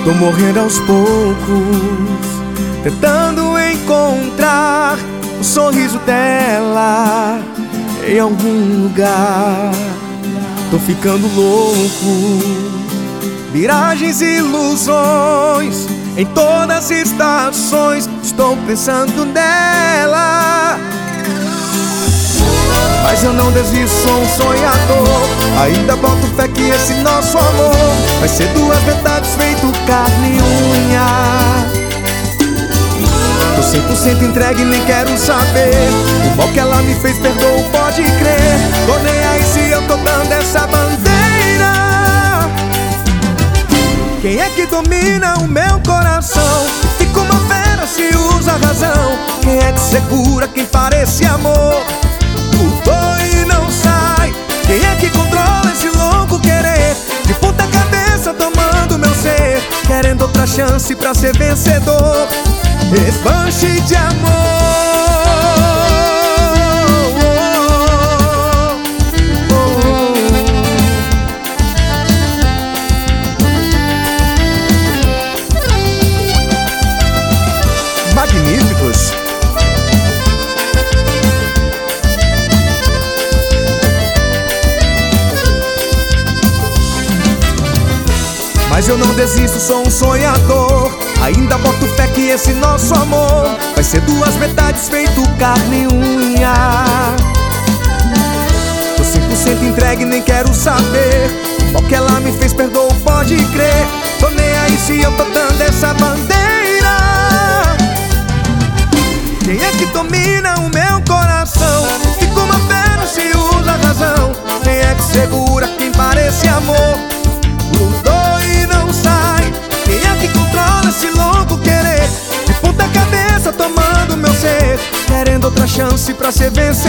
Tô morrendo aos poucos, tentando encontrar o sorriso dela em algum lugar. Tô ficando louco, miragens e ilusões em todas as estações. Estou pensando nela, mas eu não desisto, sou um sonhador. Ainda boto fé que esse nosso amor vai ser duas metades feito carne e unha. Tô 100% entregue, nem quero saber o mal que ela me fez, perdoa, pode crer. Tô nem aí se eu tô dando essa bandeira. Quem é que domina o meu coração? Fica uma fera se usa a razão. Quem é que segura quem parece amor? Lutou e não sai. Quem é que controla esse louco querer? De ponta cabeça tomando meu ser, querendo outra chance pra ser vencedor. Revanche de amor. Magníficos. Mas eu não desisto, sou um sonhador. Ainda boto fé que esse nosso amor vai ser duas metades feito carne e unha. Tô 100% entregue, nem quero saber o mal que ela me fez, perdoa, pode crer. Tô nem aí se eu tô dando essa bandeira. Quem é que domina o meu coração? Fica uma fera se usa a razão. Quem é que segura quem parece amor? Lutou e não sai. Quem é que controla esse louco querer? De ponta cabeça tomando meu ser, querendo outra chance pra ser vencedor.